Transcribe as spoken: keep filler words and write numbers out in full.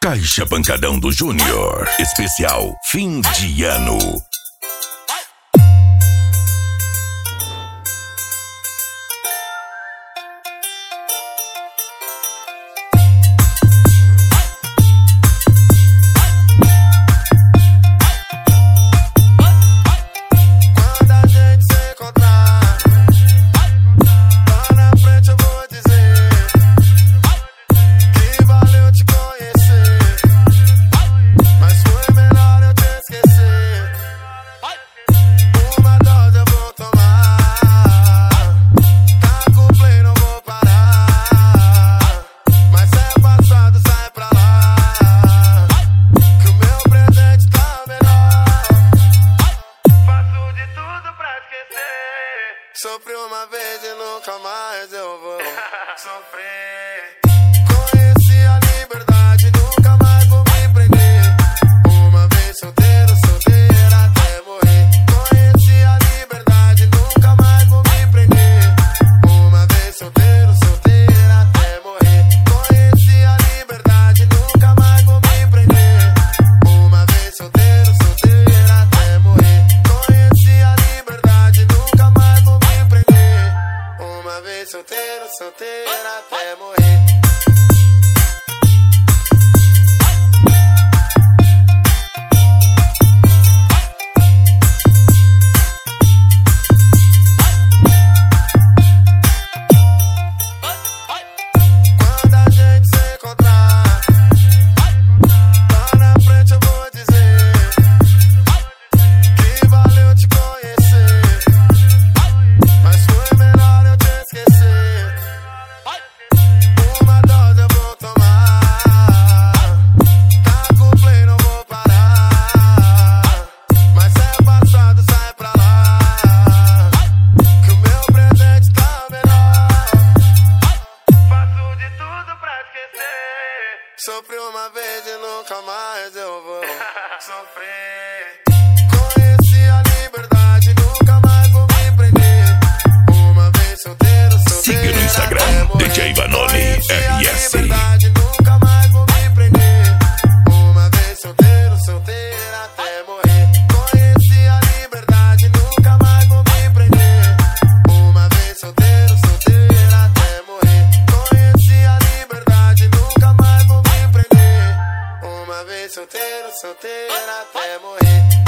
Caixa Pancadão do Júnior, especial fim de ano. Sofri uma vez e nunca mais eu vou sofrer. Conheci a liberdade, nunca mais vou me prender. Uma vez solteiro, solteira até morrer. Conheci a liberdade, nunca mais vou me prender. Uma vez solteiro, solteira até morrer. Conheci a liberdade, nunca mais vou me prender. Uma vez solteiro, solteira até morrer. Conheci a liberdade, nunca mais vou me Uma vez solteiro, solteira até morrer. Quando a gente se encontrar lá na frente eu vou dizer que valeu te conhecer, mas foi melhor eu te esquecer. Uma dose eu vou tomar, tá com play, não vou parar. Mas é passado, sai pra lá, que o meu presente tá melhor. Faço de tudo pra esquecer. Sofri uma vez e nunca mais eu vou sofrer. Conheci a liberdade, nunca mais vou me prender. Uma vez solteiro, solteiro. Siga no Instagram, D J Vanoni R S. Nunca mais vou me prender. Uma vez solteiro, solteira até morrer. Conheci a liberdade, nunca mais vou me prender. Uma vez solteiro, solteira até morrer. Conheci a liberdade, nunca mais vou me prender. Uma vez solteiro, solteira até morrer.